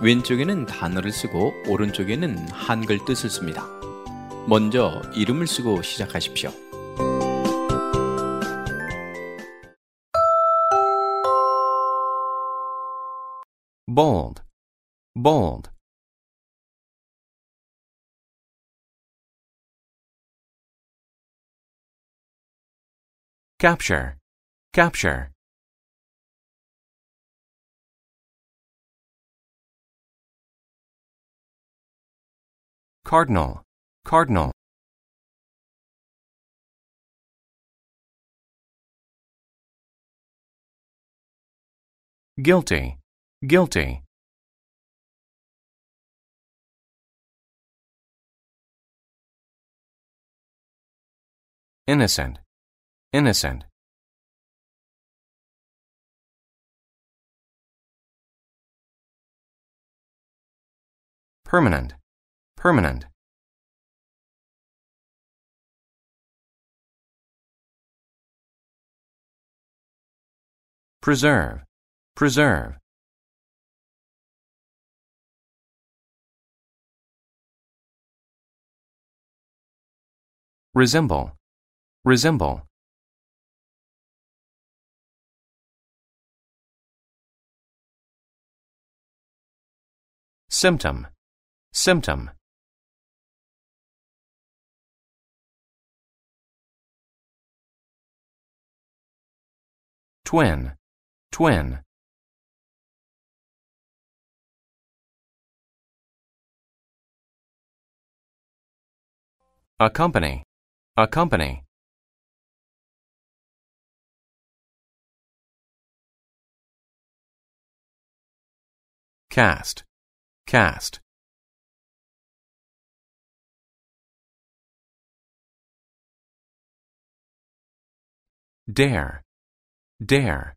왼쪽에는 단어를 쓰고 오른쪽에는 한글 뜻을 씁니다. 먼저 이름을 쓰고 시작하십시오. bold, bold. capture, capture. cardinal, cardinal. guilty, guilty. innocent, innocent. permanent, permanent. preserve, preserve. resemble, resemble. symptom, symptom. twin, twin. accompany, accompany. cast, cast. dare, dare.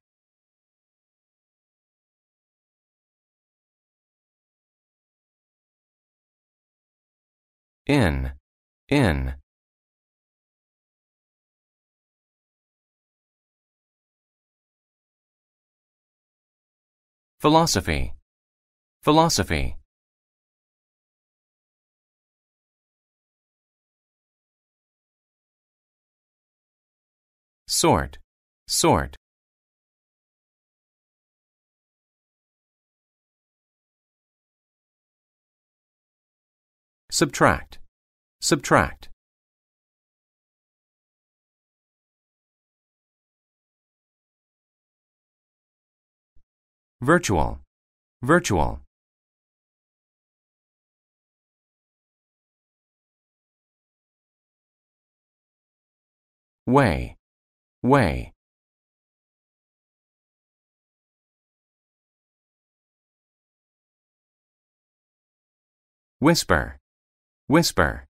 in, in. philosophy, philosophy. sort, sort. subtract, subtract. virtual, virtual. way, way. whisper, whisper.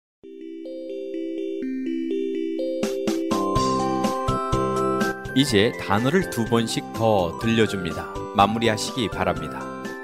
이제 단어를 2번씩 더 들려줍니다. 마무리하시기 바랍니다.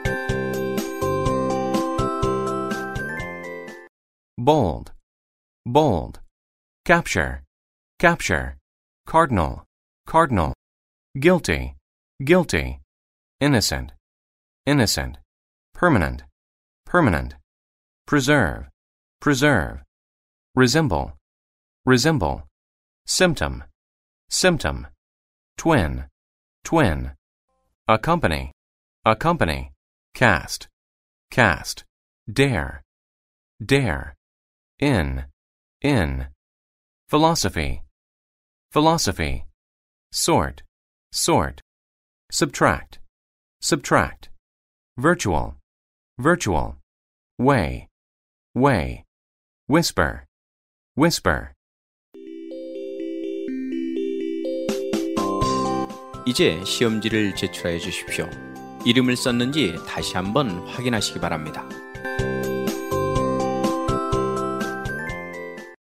bold, bold. capture, capture. cardinal, cardinal. guilty, guilty. innocent, innocent. permanent, permanent. preserve, preserve. resemble, resemble. symptom, symptom. twin, twin. accompany, accompany. cast, cast. dare, dare. in, in. philosophy, philosophy. sort, sort. subtract, subtract. virtual, virtual. way, way. whisper, whisper. 이제 시험지를 제출하여 주십시오. 이름을 썼는지 다시 한번 확인하시기 바랍니다.